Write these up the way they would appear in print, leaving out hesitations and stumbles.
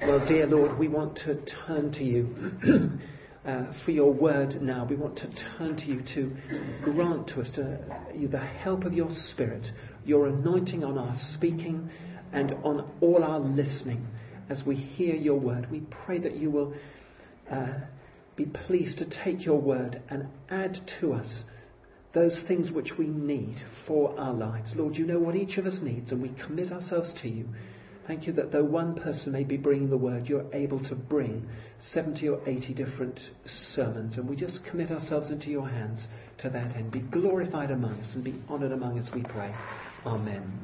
Well, dear Lord, we want to turn to you for your word now. We want to turn to you to grant to us the help of your Spirit, your anointing on our speaking and on all our listening as we hear your word. We pray that you will be pleased to take your word and add to us those things which we need for our lives. Lord, you know what each of us needs, and we commit ourselves to you. Thank you that though one person may be bringing the word, you're able to bring 70 or 80 different sermons, and we just commit ourselves into your hands to that end. Be glorified among us and be honoured among us, we pray. Amen.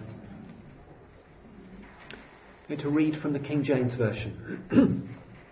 I'm going to read from the King James Version.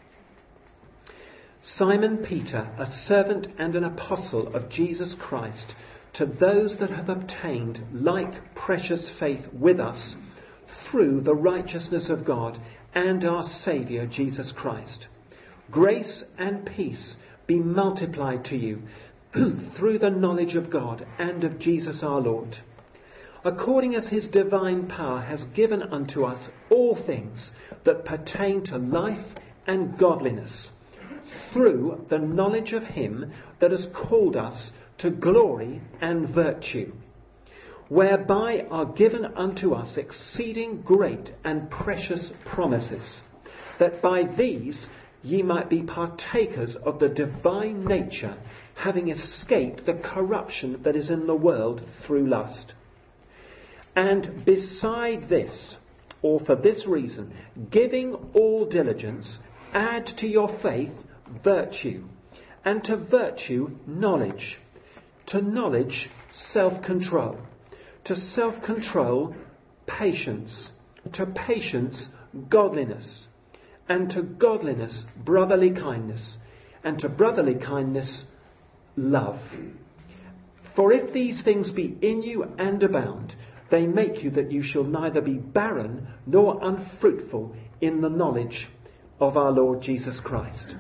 Simon Peter, a servant and an apostle of Jesus Christ, to those that have obtained like precious faith with us through the righteousness of God and our Saviour Jesus Christ. Grace and peace be multiplied to you through the knowledge of God and of Jesus our Lord, according as his divine power has given unto us all things that pertain to life and godliness, through the knowledge of him that has called us to glory and virtue, whereby are given unto us exceeding great and precious promises, that by these ye might be partakers of the divine nature, having escaped the corruption that is in the world through lust. And beside this, or for this reason, giving all diligence, add to your faith virtue, and to virtue knowledge, to knowledge self-control, to self-control patience, to patience godliness, and to godliness brotherly kindness, and to brotherly kindness love. For if these things be in you and abound, they make you that you shall neither be barren nor unfruitful in the knowledge of our Lord Jesus Christ.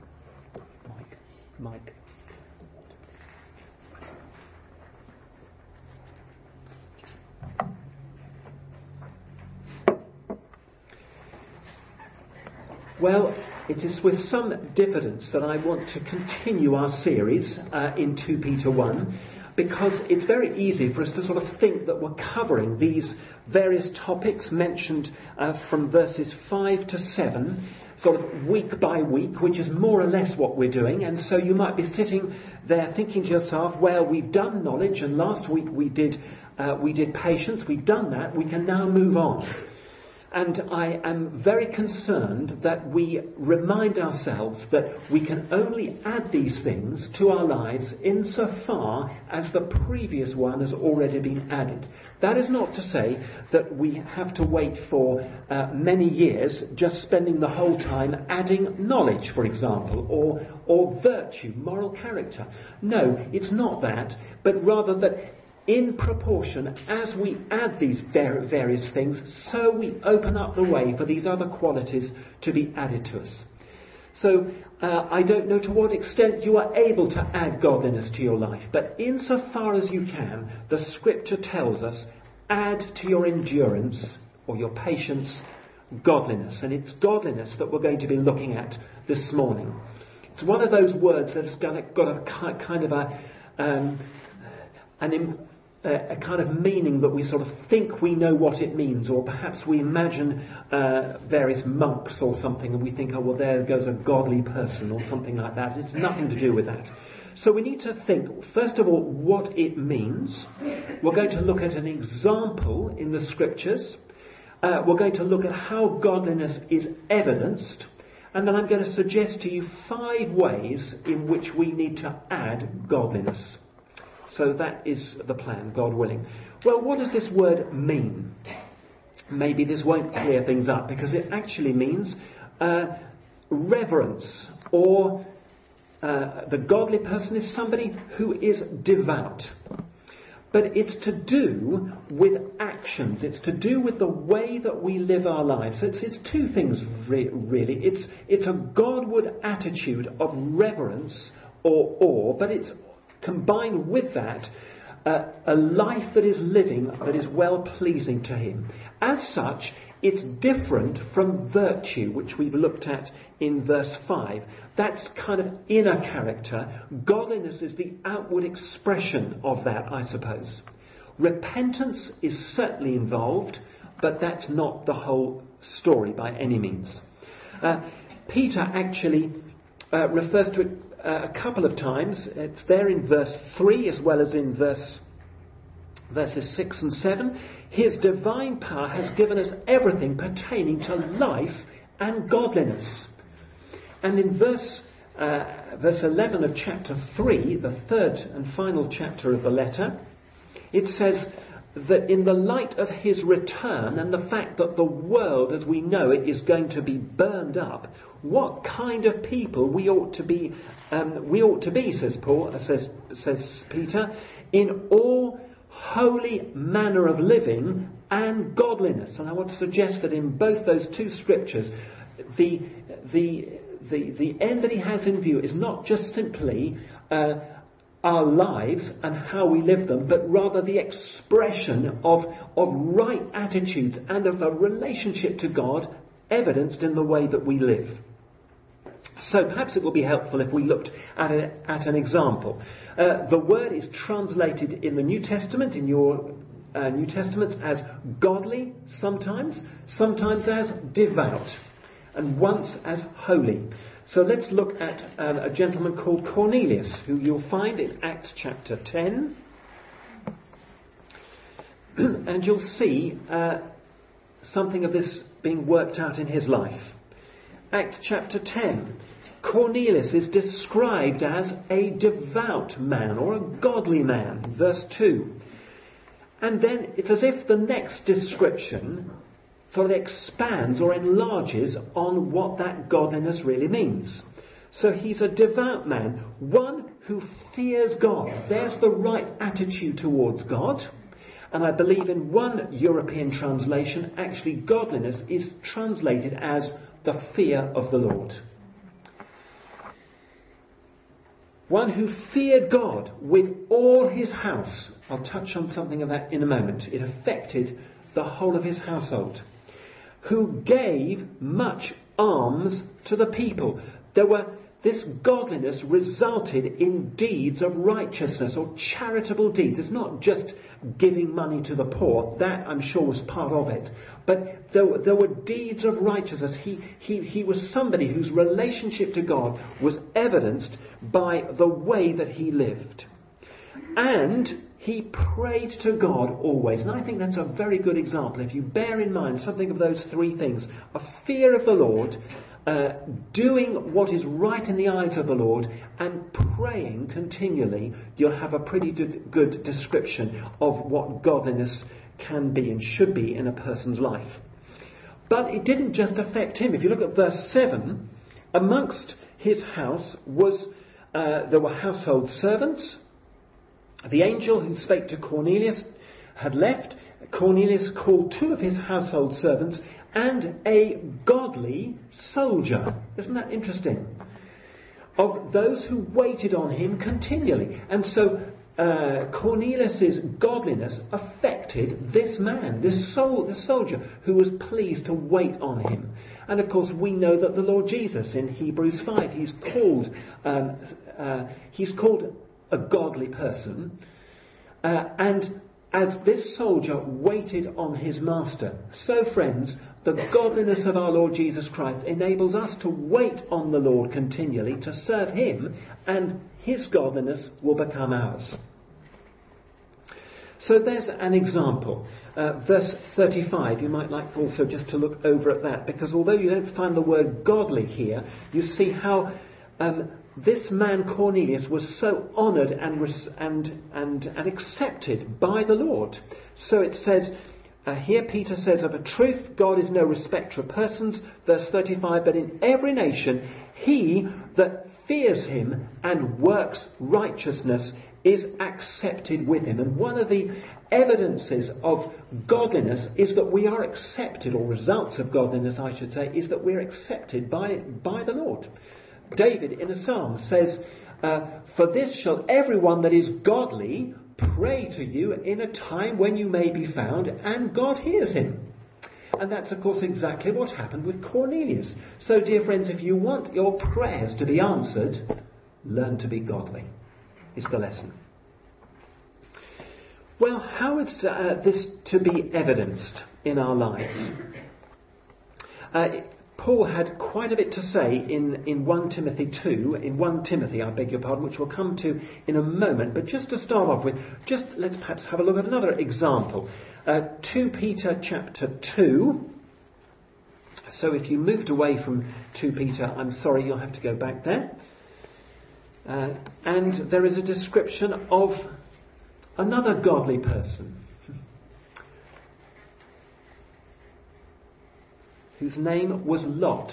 Mike. Well, it is with some diffidence that I want to continue our series in 2 Peter 1, because it's very easy for us to sort of think that we're covering these various topics mentioned from verses 5 to 7, sort of week by week, which is more or less what we're doing. And so you might be sitting there thinking to yourself, well, we've done knowledge, and last week we did patience, we've done that, we can now move on. And I am very concerned that we remind ourselves that we can only add these things to our lives insofar as the previous one has already been added. That is not to say that we have to wait for many years just spending the whole time adding knowledge, for example, or virtue, moral character. No, it's not that, but rather that in proportion as we add these various things, so we open up the way for these other qualities to be added to us. So I don't know to what extent you are able to add godliness to your life, but insofar as you can, the Scripture tells us, add to your endurance or your patience godliness. And it's godliness that we're going to be looking at this morning. It's one of those words that has got a kind of a kind of meaning that we sort of think we know what it means, or perhaps we imagine various monks or something and we think, oh, well, there goes a godly person or something like that. It's nothing to do with that. So we need to think, first of all, what it means. We're going to look at an example in the Scriptures. We're going to look at how godliness is evidenced. And then I'm going to suggest to you 5 ways in which we need to add godliness. So that is the plan, God willing. Well, what does this word mean? Maybe this won't clear things up, because it actually means reverence, or the godly person is somebody who is devout. But it's to do with actions. It's to do with the way that we live our lives. It's 2 things, really. It's a Godward attitude of reverence or awe, but it's combined with that a life that is living, that is well pleasing to him. As such, It's different from virtue, which we've looked at in verse 5. That's kind of inner character. Godliness is the outward expression of that, I suppose. Repentance is certainly involved, but that's not the whole story by any means. Peter actually refers to it a couple of times. It's there in verse 3 as well as in verses 6 and 7. His divine power has given us everything pertaining to life and godliness. And in verse 11 of chapter 3, the third and final chapter of the letter, it says that in the light of his return and the fact that the world as we know it is going to be burned up, what kind of people we ought to be, says Peter, in all holy manner of living and godliness. And I want to suggest that in both those two scriptures, the end that he has in view is not just simply our lives and how we live them, but rather the expression of right attitudes and of a relationship to God evidenced in the way that we live. So perhaps it will be helpful if we looked at an example. The word is translated in the New Testament, in your New Testaments, as godly sometimes as devout, and once as holy. So let's look at a gentleman called Cornelius, who you'll find in Acts chapter 10. And you'll see something of this being worked out in his life. Acts chapter 10. Cornelius is described as a devout man or a godly man. Verse 2. And then it's as if the next description sort of expands or enlarges on what that godliness really means. So he's a devout man, one who fears God. There's the right attitude towards God. And I believe in one European translation, actually godliness is translated as the fear of the Lord. One who feared God with all his house. I'll touch on something of that in a moment. It affected the whole of his household. Who gave much alms to the people. This godliness resulted in deeds of righteousness or charitable deeds. It's not just giving money to the poor. That, I'm sure, was part of it. But there were deeds of righteousness. He was somebody whose relationship to God was evidenced by the way that he lived. And he prayed to God always. And I think that's a very good example. If you bear in mind something of those three things, a fear of the Lord, doing what is right in the eyes of the Lord, and praying continually, you'll have a pretty good description of what godliness can be and should be in a person's life. But it didn't just affect him. If you look at verse 7, amongst his house there were household servants. The angel who spake to Cornelius had left. Cornelius called two of his household servants and a godly soldier. Isn't that interesting? Of those who waited on him continually. And so Cornelius' godliness affected this man, this soldier, who was pleased to wait on him. And of course we know that the Lord Jesus in Hebrews 5, he's called a godly person. And as this soldier waited on his master, so friends, the godliness of our Lord Jesus Christ enables us to wait on the Lord continually, to serve him, and his godliness will become ours. So there's an example. Verse 35, you might like also just to look over at that, because although you don't find the word godly here, you see how this man Cornelius was so honoured and accepted by the Lord. So it says, here Peter says, of a truth God is no respecter of persons. Verse 35, but in every nation he that fears him and works righteousness is accepted with him. And one of the evidences of godliness is that we are accepted, or results of godliness I should say, is that we're accepted by the Lord. David in a psalm says, for this shall everyone that is godly pray to you in a time when you may be found, and God hears him. And that's, of course, exactly what happened with Cornelius. So, dear friends, if you want your prayers to be answered, learn to be godly, is the lesson. Well, how is this to be evidenced in our lives? Paul had quite a bit to say in 1 Timothy 2, in 1 Timothy, I beg your pardon, which we'll come to in a moment. But just to start off with, let's perhaps have a look at another example. 2 Peter chapter 2. So if you moved away from 2 Peter, I'm sorry, you'll have to go back there. And there is a description of another godly person whose name was Lot.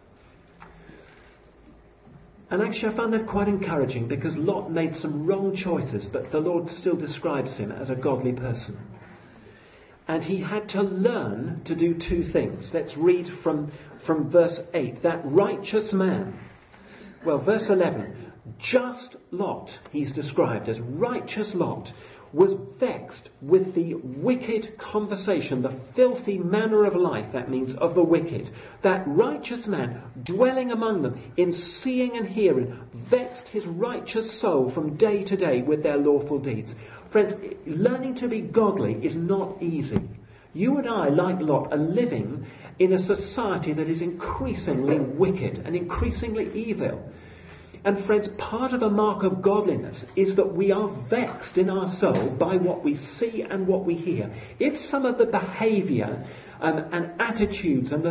And actually I found that quite encouraging, because Lot made some wrong choices, but the Lord still describes him as a godly person. And he had to learn to do two things. Let's read from verse 8. That righteous man. Well, verse 11. Just Lot, he's described as righteous Lot, was vexed with the wicked conversation, the filthy manner of life, that means, of the wicked. That righteous man, dwelling among them, in seeing and hearing, vexed his righteous soul from day to day with their lawful deeds. Friends, learning to be godly is not easy. You and I, like Lot, are living in a society that is increasingly wicked and increasingly evil. And friends, part of the mark of godliness is that we are vexed in our soul by what we see and what we hear. If some of the behaviour and attitudes and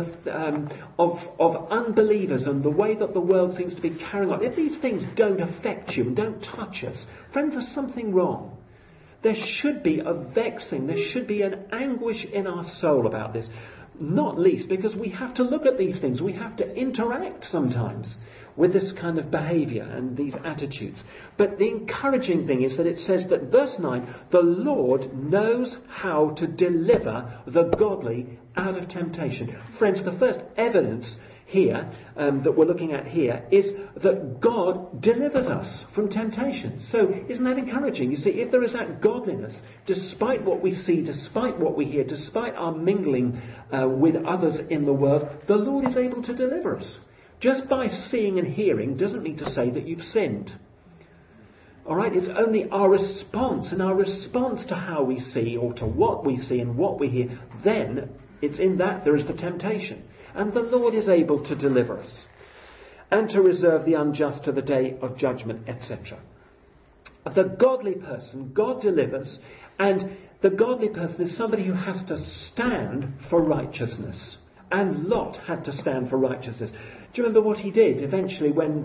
of unbelievers and the way that the world seems to be carrying on, if these things don't affect you and don't touch us, friends, there's something wrong. There should be a vexing, there should be an anguish in our soul about this. Not least because we have to look at these things. We have to interact sometimes with this kind of behaviour and these attitudes. But the encouraging thing is that it says that, verse 9, the Lord knows how to deliver the godly out of temptation. Friends, the first evidence here that we're looking at here is that God delivers us from temptation. So isn't that encouraging? You see, if there is that godliness, despite what we see, despite what we hear, despite our mingling with others in the world, the Lord is able to deliver us. Just by seeing and hearing doesn't mean to say that you've sinned. All right, it's only our response, and our response to how we see or to what we see and what we hear, then it's in that there is the temptation. And the Lord is able to deliver us and to reserve the unjust to the day of judgment, etc. The godly person, God delivers, and the godly person is somebody who has to stand for righteousness. And Lot had to stand for righteousness. Do you remember what he did eventually when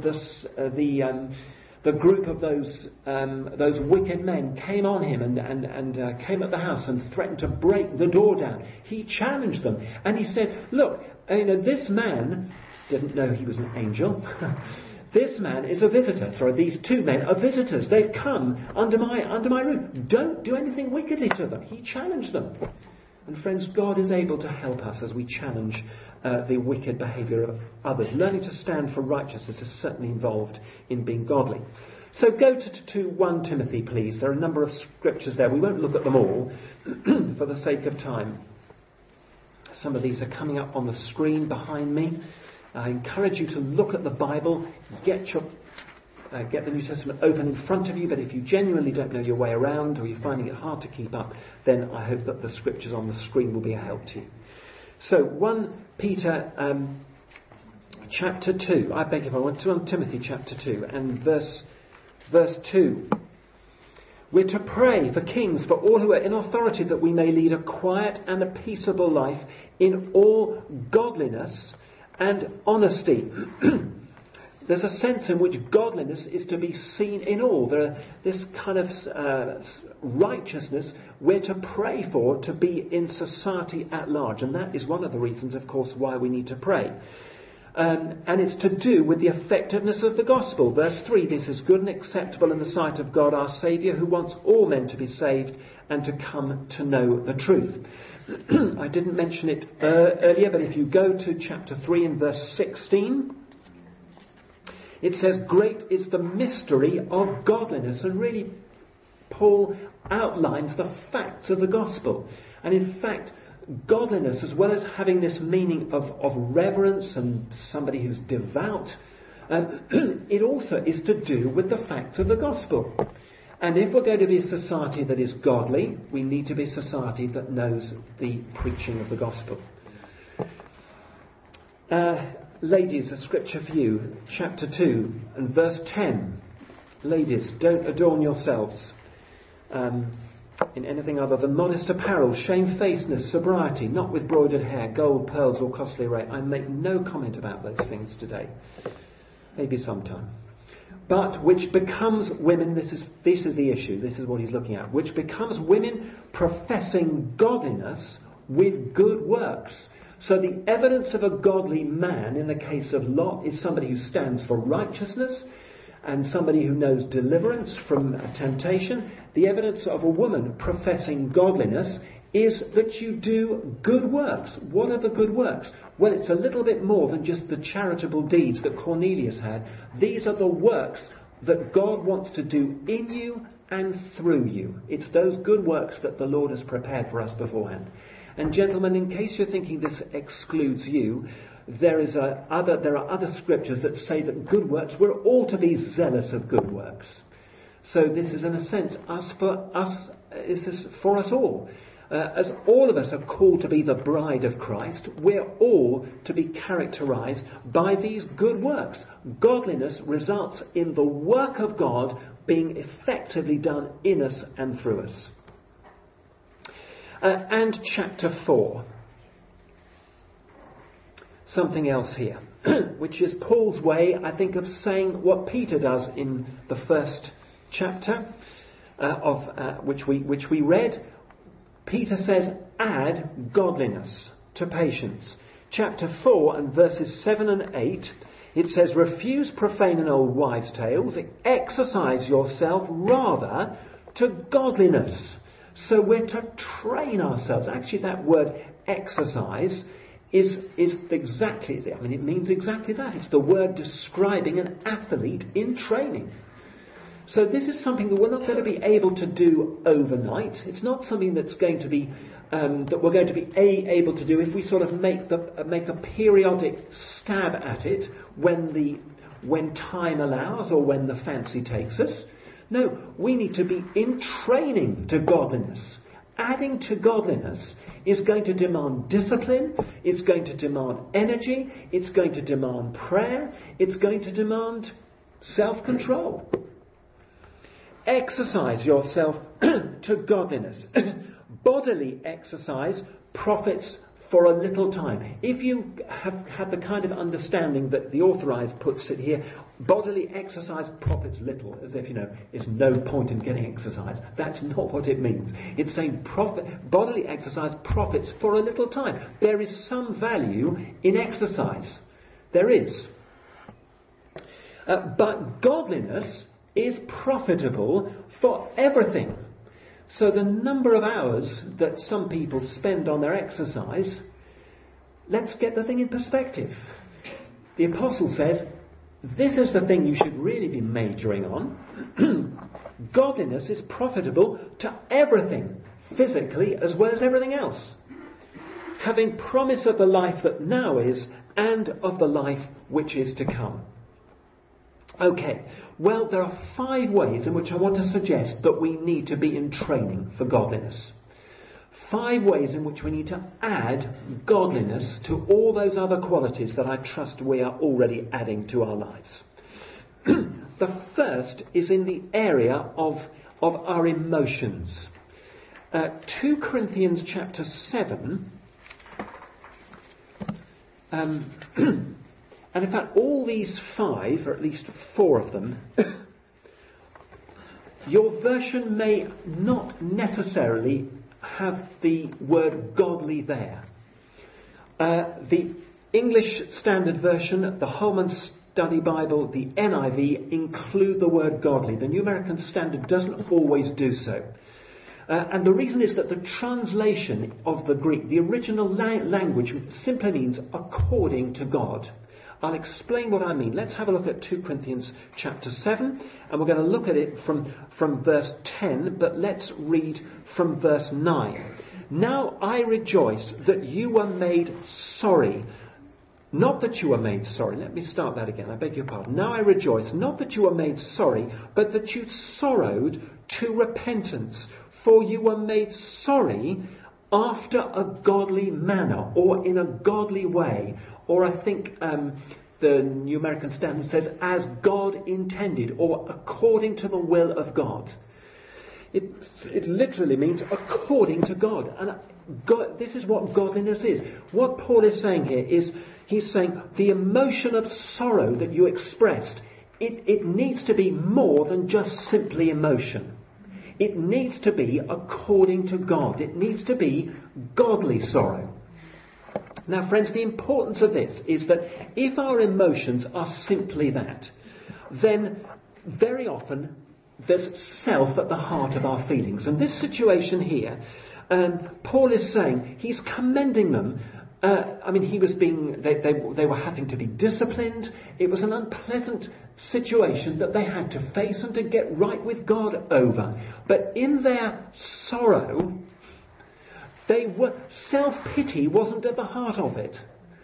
the group of those wicked men came on him and came at the house and threatened to break the door down? He challenged them and he said, look, this man didn't know he was an angel. This man is a visitor. Sorry, these two men are visitors. They've come under my roof. Don't do anything wickedly to them. He challenged them. And friends, God is able to help us as we challenge the wicked behaviour of others. Learning to stand for righteousness is certainly involved in being godly. So go to 1 Timothy, please. There are a number of scriptures there. We won't look at them all for the sake of time. Some of these are coming up on the screen behind me. I encourage you to look at the Bible, get the New Testament open in front of you, but if you genuinely don't know your way around or you're finding it hard to keep up, then I hope that the scriptures on the screen will be a help to you. So 1 Peter chapter 2, I beg your pardon, 1 Timothy chapter 2 and verse 2. We're to pray for kings, for all who are in authority, that we may lead a quiet and a peaceable life in all godliness and honesty. There's a sense in which godliness is to be seen in all. This kind of righteousness we're to pray for to be in society at large. And that is one of the reasons, of course, why we need to pray. And it's to do with the effectiveness of the gospel. Verse 3, this is good and acceptable in the sight of God our Saviour, who wants all men to be saved and to come to know the truth. I didn't mention it earlier, but if you go to chapter 3 and verse 16... it says, great is the mystery of godliness. And really, Paul outlines the facts of the gospel. And in fact, godliness, as well as having this meaning of reverence and somebody who's devout, it also is to do with the facts of the gospel. And if we're going to be a society that is godly, we need to be a society that knows the preaching of the gospel. Ladies, a scripture for you, chapter 2 and verse 10. Ladies, don't adorn yourselves in anything other than modest apparel, shamefacedness, sobriety, not with broidered hair, gold, pearls or costly array. I make no comment about those things today. Maybe sometime. But which becomes women, this is the issue, this is what he's looking at, which becomes women professing godliness with good works. So the evidence of a godly man in the case of Lot is somebody who stands for righteousness and somebody who knows deliverance from temptation. The evidence of a woman professing godliness is that you do good works. What are the good works? Well, it's a little bit more than just the charitable deeds that Cornelius had. These are the works that God wants to do in you and through you. It's those good works that the Lord has prepared for us beforehand. And gentlemen, in case you're thinking this excludes you, there are other scriptures that say that good works, we're all to be zealous of good works. So this is in a sense this is for us all. As all of us are called to be the bride of Christ, we're all to be characterized by these good works. Godliness results in the work of God being effectively done in us and through us. And chapter 4. Something else here, which is Paul's way, I think, of saying what Peter does in the first chapter which we read. Peter says, add godliness to patience. Chapter 4 and verses 7 and 8, it says, refuse profane and old wives' tales, exercise yourself rather to godliness. So we're to train ourselves. Actually, that word exercise is exactly, it means exactly that. It's the word describing an athlete in training. So this is something that we're not going to be able to do overnight. It's not something that's going to be that we're going to be able to do if we sort of make a periodic stab at it when time allows or when the fancy takes us. No, we need to be in training to godliness. Adding to godliness is going to demand discipline, it's going to demand energy, it's going to demand prayer, it's going to demand self-control. Exercise yourself to godliness. Bodily exercise profits for a little time. If you have had the kind of understanding that the authorized puts it here, bodily exercise profits little, as if, there's no point in getting exercise. That's not what it means. It's saying bodily exercise profits for a little time. There is some value in exercise. There is. But godliness is profitable for everything. So the number of hours that some people spend on their exercise, let's get the thing in perspective. The apostle says, this is the thing you should really be majoring on. Godliness is profitable to everything, physically as well as everything else. Having promise of the life that now is and of the life which is to come. Okay, well, there are 5 ways in which I want to suggest that we need to be in training for godliness. 5 ways in which we need to add godliness to all those other qualities that I trust we are already adding to our lives. The first is in the area of our emotions. 2 Corinthians chapter 7... And in fact, all these 5, or at least 4 of them, your version may not necessarily have the word godly there. The English Standard Version, the Holman Study Bible, the NIV include the word godly. The New American Standard doesn't always do so. And the reason is that the translation of the Greek, the original language, simply means according to God. I'll explain what I mean. Let's have a look at 2 Corinthians chapter 7, and we're going to look at it from verse 10, but let's read from verse 9. now I rejoice that you were made sorry. Not that you were made sorry. Let me start that again. I beg your pardon. Now I rejoice, not that you were made sorry, but that you sorrowed to repentance. For you were made sorry after a godly manner, or in a godly way. Or I think the New American Standard says, as God intended, or according to the will of God. It literally means according to God. And God, this is what godliness is. What Paul is saying here is, he's saying the emotion of sorrow that you expressed, it needs to be more than just simply emotion. It needs to be according to God. It needs to be godly sorrow. Now, friends, the importance of this is that if our emotions are simply that, then very often there's self at the heart of our feelings. And this situation here, Paul is saying, he's commending them. They were having to be disciplined. It was an unpleasant situation that they had to face and to get right with God over. But in their sorrow, self-pity wasn't at the heart of it.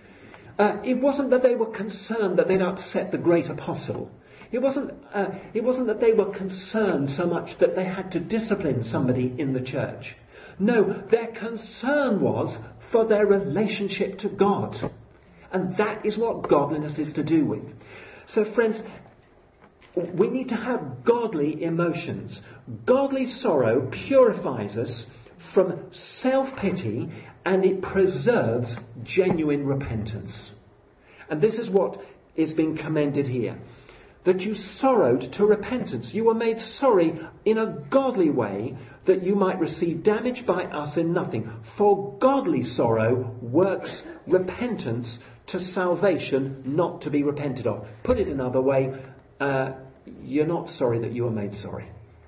It wasn't that they were concerned that they'd upset the great apostle. It wasn't that they were concerned so much that they had to discipline somebody in the church. No, their concern was for their relationship to God. And that is what godliness is to do with. So, friends, we need to have godly emotions. Godly sorrow purifies us from self-pity, and it preserves genuine repentance. And this is what is being commended here. That you sorrowed to repentance. You were made sorry in a godly way, that you might receive damage by us in nothing. For godly sorrow works repentance to salvation, not to be repented of. Put it another way, you're not sorry that you were made sorry.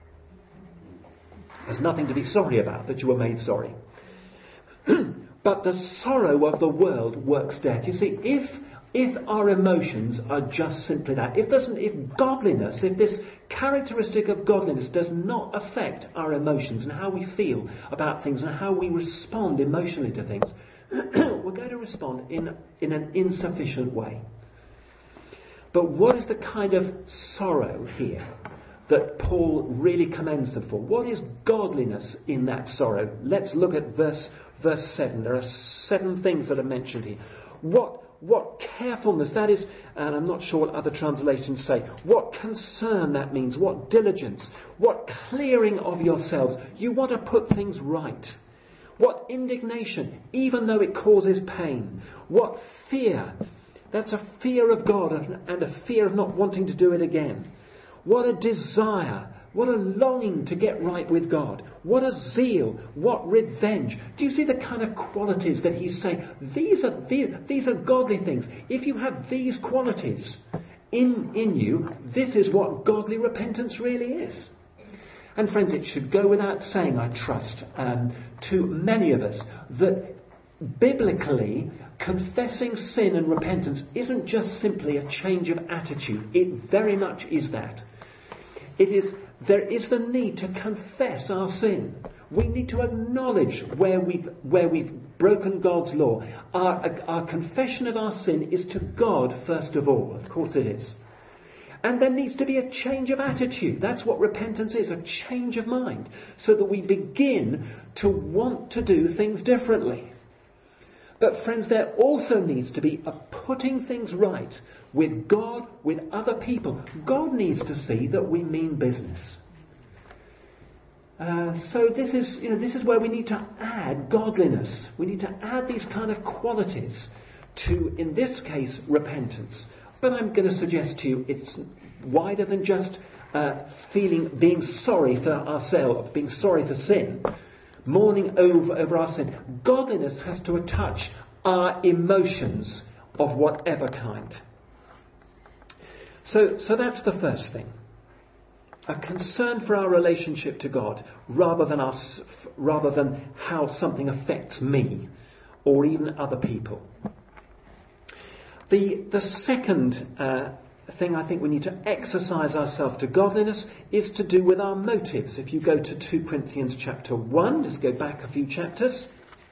There's nothing to be sorry about that you were made sorry. But the sorrow of the world works death. You see, if our emotions are just simply that, if godliness, if this characteristic of godliness does not affect our emotions and how we feel about things and how we respond emotionally to things, we're going to respond in an insufficient way. But what is the kind of sorrow here that Paul really commends them for? What is godliness in that sorrow? Let's look at verse 7. There are 7 things that are mentioned here. What carefulness that is, and I'm not sure what other translations say. What concern that means, what diligence, what clearing of yourselves. You want to put things right. What indignation, even though it causes pain. What fear, that's a fear of God and a fear of not wanting to do it again. What a desire, what a longing to get right with God. What a zeal, what revenge. Do you see the kind of qualities that he's saying? These are godly things. If you have these qualities in you, this is what godly repentance really is. And friends, it should go without saying, I trust, to many of us, that biblically, confessing sin and repentance isn't just simply a change of attitude. It very much is that. There is the need to confess our sin. We need to acknowledge where we've broken God's law. Our confession of our sin is to God first of all. Of course it is. And there needs to be a change of attitude. That's what repentance is, a change of mind. So that we begin to want to do things differently. But friends, there also needs to be a putting things right with God, with other people. God needs to see that we mean business. So this is where we need to add godliness. We need to add these kind of qualities to, in this case, repentance. But I'm going to suggest to you it's wider than just being sorry for ourselves, being sorry for sin. Mourning over our sin. Godliness has to touch our emotions of whatever kind. So that's the first thing. A concern for our relationship to God rather than how something affects me or even other people. The second thing I think we need to exercise ourselves to godliness is to do with our motives. If you go to 2 Corinthians chapter 1, let's go back a few chapters.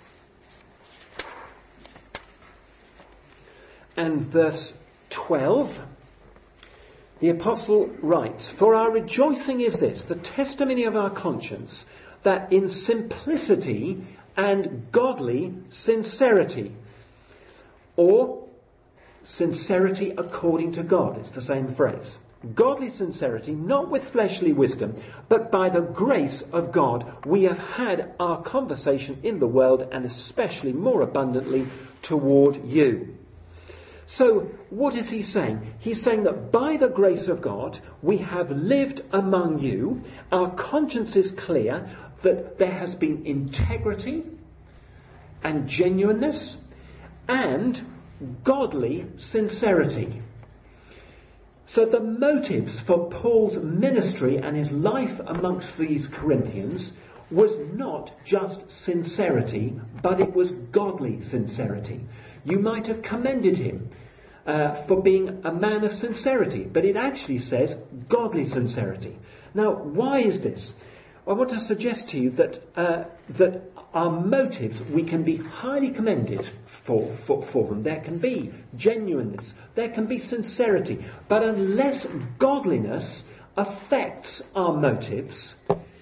And verse 12, the apostle writes, "For our rejoicing is this, the testimony of our conscience, that in simplicity and godly sincerity," or sincerity according to God, it's the same phrase. Godly sincerity, not with fleshly wisdom, but by the grace of God, we have had our conversation in the world, and especially more abundantly toward you. So, what is he saying? He's saying that by the grace of God, we have lived among you, our conscience is clear, that there has been integrity and genuineness and godly sincerity. So the motives for Paul's ministry and his life amongst these Corinthians was not just sincerity, but it was godly sincerity. You might have commended him for being a man of sincerity, but it actually says godly sincerity. Now, why is this? I want to suggest to you that our motives, we can be highly commended for them. There can be genuineness, there can be sincerity, but unless godliness affects our motives,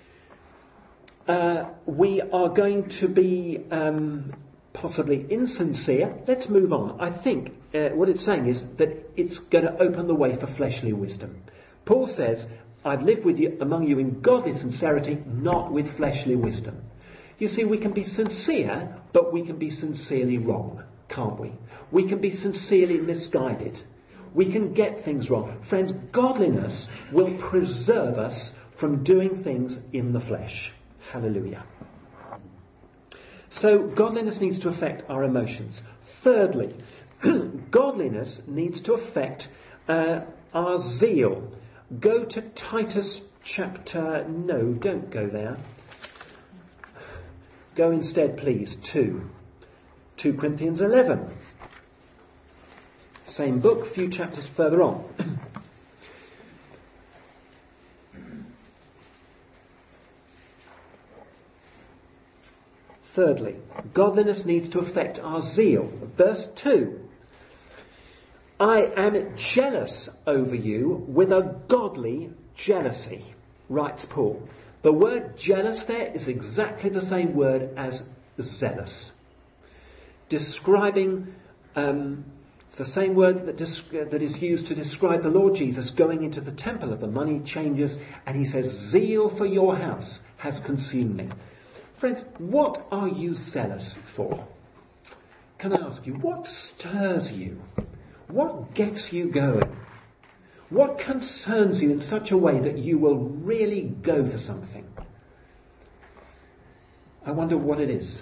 we are going to be possibly insincere. Let's move on. I think what it's saying is that it's going to open the way for fleshly wisdom. Paul says, "I've lived with you among you in godly sincerity, not with fleshly wisdom." You see, we can be sincere, but we can be sincerely wrong, can't we? We can be sincerely misguided. We can get things wrong. Friends, godliness will preserve us from doing things in the flesh. Hallelujah. So, godliness needs to affect our emotions. Thirdly, godliness needs to affect our zeal. Go to Titus chapter... No, don't go there. Go instead, please, to 2 Corinthians 11. Same book, few chapters further on. Thirdly, godliness needs to affect our zeal. Verse 2. "I am jealous over you with a godly jealousy," writes Paul. The word jealous there is exactly the same word as zealous. Describing, it's the same word that is used to describe the Lord Jesus going into the temple of the money changers, and he says, "Zeal for your house has consumed me." Friends, what are you zealous for? Can I ask you, what stirs you? What gets you going? What concerns you in such a way that you will really go for something? I wonder what it is.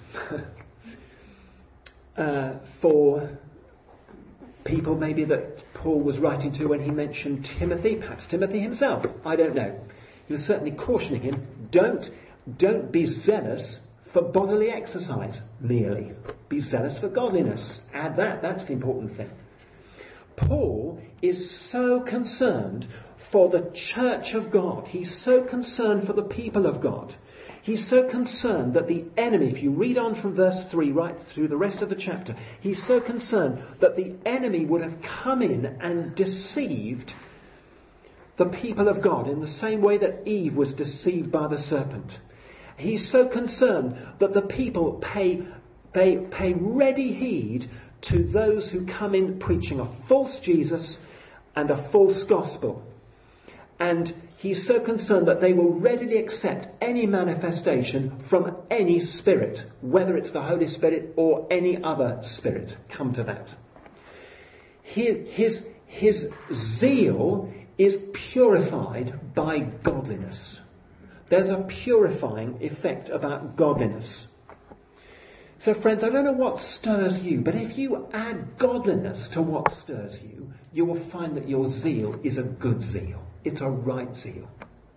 For people maybe that Paul was writing to when he mentioned Timothy, perhaps Timothy himself, I don't know. He was certainly cautioning him, don't be zealous for bodily exercise merely. Be zealous for godliness. Add that's the important thing. Paul is so concerned for the church of God. He's so concerned for the people of God. He's so concerned that the enemy, if you read on from verse 3 right through the rest of the chapter, he's so concerned that the enemy would have come in and deceived the people of God in the same way that Eve was deceived by the serpent. He's so concerned that the people pay ready heed to those who come in preaching a false Jesus and a false gospel. And he's so concerned that they will readily accept any manifestation from any spirit, whether it's the Holy Spirit or any other spirit. Come to that. His zeal is purified by godliness. There's a purifying effect about godliness. So friends, I don't know what stirs you, but if you add godliness to what stirs you, you will find that your zeal is a good zeal. It's a right zeal.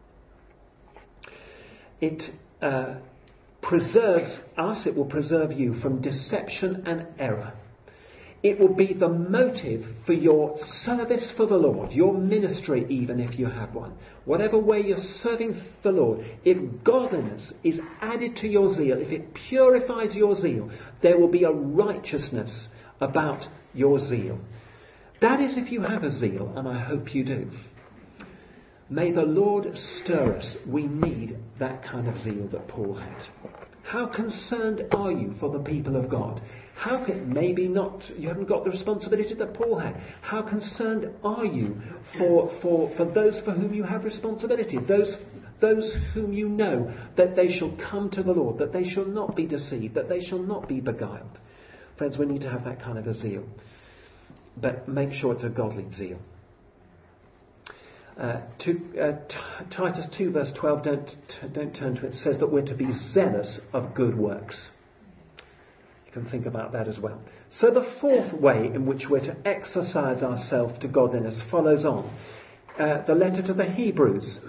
It preserves us, it will preserve you from deception and error. It will be the motive for your service for the Lord, your ministry even if you have one. Whatever way you're serving the Lord, if godliness is added to your zeal, if it purifies your zeal, there will be a righteousness about your zeal. That is if you have a zeal, and I hope you do. May the Lord stir us. We need that kind of zeal that Paul had. How concerned are you for the people of God? How can, maybe not, you haven't got the responsibility that Paul had. How concerned are you for those for whom you have responsibility? Those whom you know that they shall come to the Lord, that they shall not be deceived, that they shall not be beguiled. Friends, we need to have that kind of a zeal. But make sure it's a godly zeal. Titus 2 verse 12, don't turn to it, says that we're to be zealous of good works. You can think about that as well. So the fourth way in which we're to exercise ourselves to godliness follows on. The letter to the Hebrews.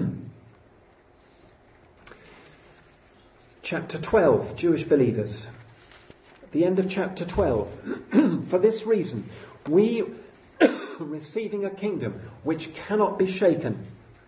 Chapter 12, Jewish believers. The end of chapter 12. For this reason, we, receiving a kingdom which cannot be shaken,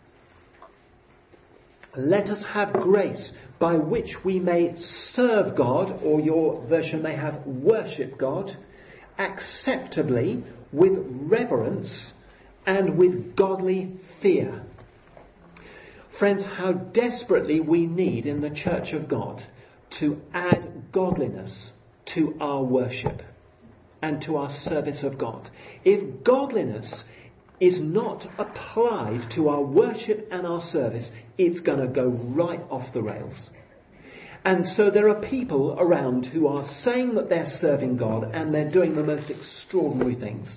let us have grace by which we may serve God, or your version may have worship God, acceptably, with reverence and with godly fear. Friends, how desperately we need in the church of God to add godliness to our worship and to our service of God. If godliness is not applied to our worship and our service, it's going to go right off the rails. And so there are people around who are saying that they're serving God and they're doing the most extraordinary things.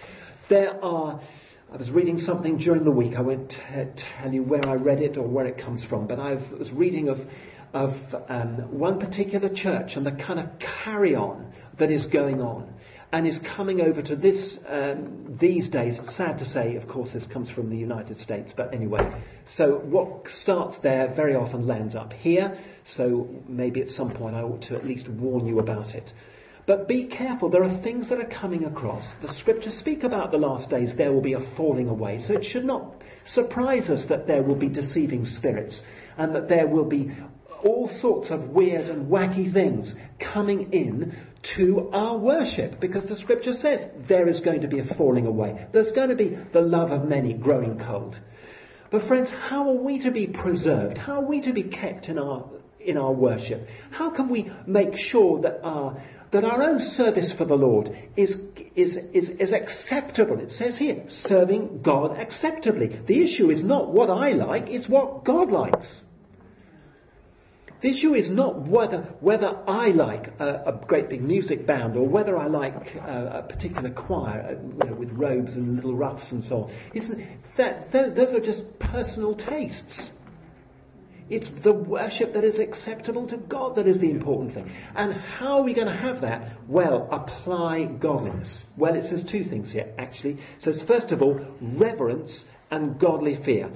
I was reading something during the week. I won't tell you where I read it or where it comes from, but I was reading of one particular church and the kind of carry-on that is going on and is coming over to this these days. It's sad to say, of course, this comes from the United States, but anyway. So what starts there very often lands up here, so maybe at some point I ought to at least warn you about it. But be careful, there are things that are coming across. The scriptures speak about the last days, there will be a falling away. So it should not surprise us that there will be deceiving spirits and that there will be all sorts of weird and wacky things coming in to our worship. Because the scripture says there is going to be a falling away. There's going to be the love of many growing cold. But friends, how are we to be preserved? How are we to be kept in our worship? How can we make sure that our own service for the Lord is acceptable? It says here, serving God acceptably. The issue is not what I like, it's what God likes. The issue is not whether I like a great big music band or whether I like a particular choir, with robes and little ruffs and so on. Those are just personal tastes. It's the worship that is acceptable to God that is the important thing. And how are we going to have that? Well, apply godliness. Well, it says two things here, actually. It says, first of all, reverence and godly fear.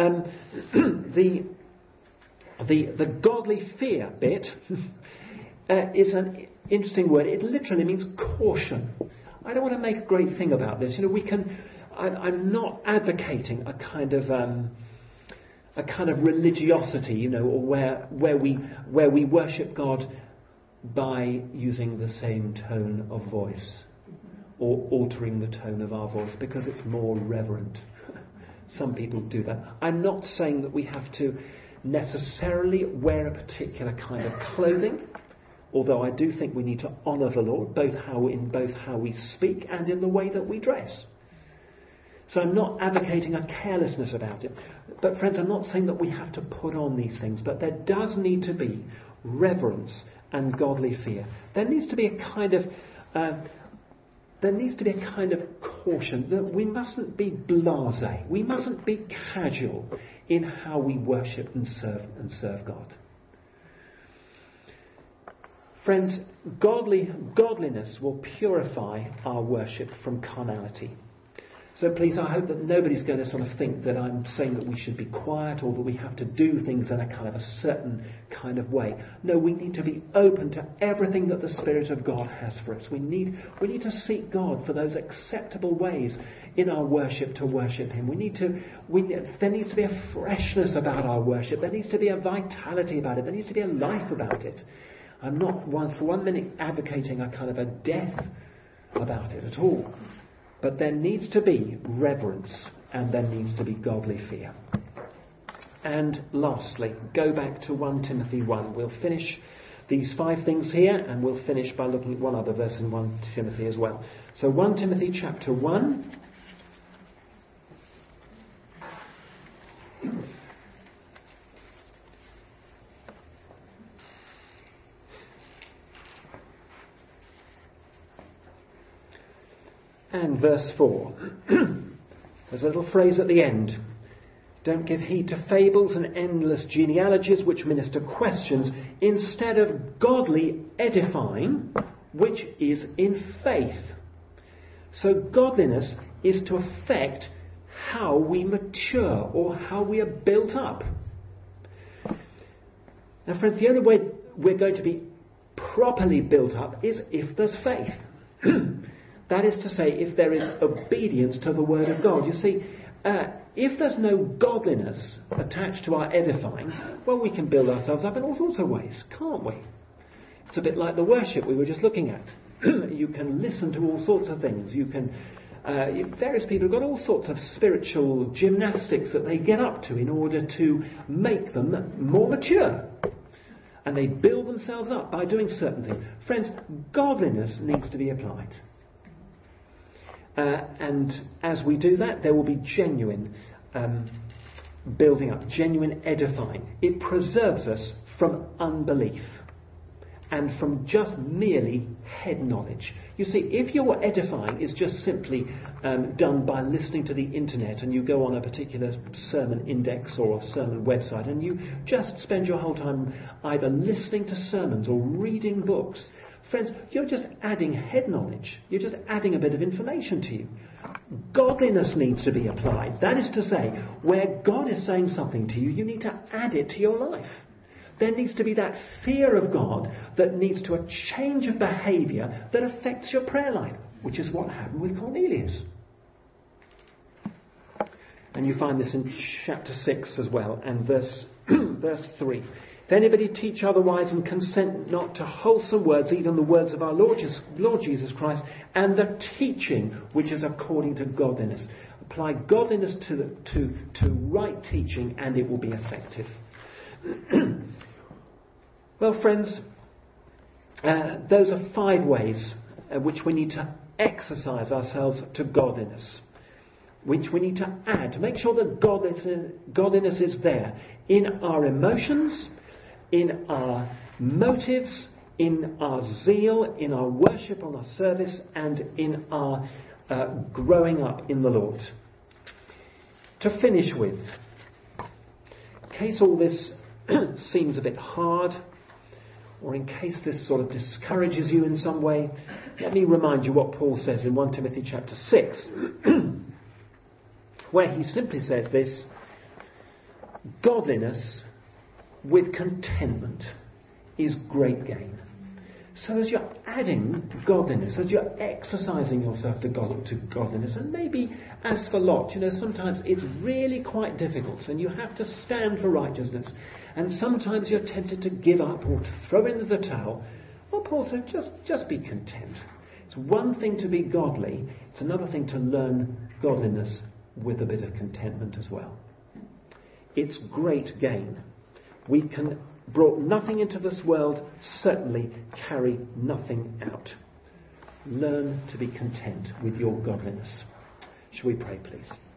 The godly fear bit is an interesting word. It literally means caution. I don't want to make a great thing about this. I'm not advocating a kind of religiosity, or where we worship God by using the same tone of voice or altering the tone of our voice because it's more reverent. Some people do that. I'm not saying that we have to necessarily wear a particular kind of clothing, although I do think we need to honour the Lord both how we speak and in the way that we dress. So I'm not advocating a carelessness about it. But friends, I'm not saying that we have to put on these things, but there does need to be reverence and godly fear. There needs to be a kind of caution that we mustn't be blasé. We mustn't be casual in how we worship and serve God. Friends, godliness will purify our worship from carnality. So please, I hope that nobody's going to sort of think that I'm saying that we should be quiet or that we have to do things in a kind of a certain kind of way. No, we need to be open to everything that the Spirit of God has for us. We need to seek God for those acceptable ways in our worship to worship Him. There needs to be a freshness about our worship. There needs to be a vitality about it. There needs to be a life about it. I'm not for one minute advocating a kind of a death about it at all. But there needs to be reverence and there needs to be godly fear. And lastly, go back to 1 Timothy 1. We'll finish these 5 things here and we'll finish by looking at one other verse in 1 Timothy as well. So 1 Timothy chapter 1. And verse 4. There's a little phrase at the end. Don't give heed to fables and endless genealogies which minister questions, instead of godly edifying, which is in faith. So godliness is to affect how we mature or how we are built up. Now friends, the only way we're going to be properly built up is if there's faith. That is to say, if there is obedience to the Word of God. You see, if there's no godliness attached to our edifying, well, we can build ourselves up in all sorts of ways, can't we? It's a bit like the worship we were just looking at. You can listen to all sorts of things. You can, various people have got all sorts of spiritual gymnastics that they get up to in order to make them more mature. And they build themselves up by doing certain things. Friends, godliness needs to be applied. And as we do that, there will be genuine building up, genuine edifying. It preserves us from unbelief and from just merely head knowledge. You see, if your edifying is just simply done by listening to the internet and you go on a particular sermon index or a sermon website and you just spend your whole time either listening to sermons or reading books, friends, you're just adding head knowledge. You're just adding a bit of information to you. Godliness needs to be applied. That is to say, where God is saying something to you, you need to add it to your life. There needs to be that fear of God that leads to a change of behaviour that affects your prayer life, which is what happened with Cornelius. And you find this in chapter 6 as well, and verse 3. If anybody teach otherwise and consent not to wholesome words, even the words of our Lord Jesus Christ, and the teaching which is according to godliness. Apply godliness to right teaching and it will be effective. Well, friends, those are 5 ways which we need to exercise ourselves to godliness, which we need to add to make sure that godliness is there in our emotions, in our motives, in our zeal, in our worship, on our service, and in our growing up in the Lord. To finish with, in case all this seems a bit hard, or in case this sort of discourages you in some way, let me remind you what Paul says in 1 Timothy chapter 6, where he simply says this: godliness with contentment is great gain. So as you're adding godliness, as you're exercising yourself to godliness, and maybe as for Lot, sometimes it's really quite difficult and you have to stand for righteousness, and sometimes you're tempted to give up or to throw in the towel. Well, Paul said, just be content. It's one thing to be godly, it's another thing to learn godliness with a bit of contentment as well. It's great gain. We can brought nothing into this world, certainly carry nothing out. Learn to be content with your godliness. Shall we pray, please?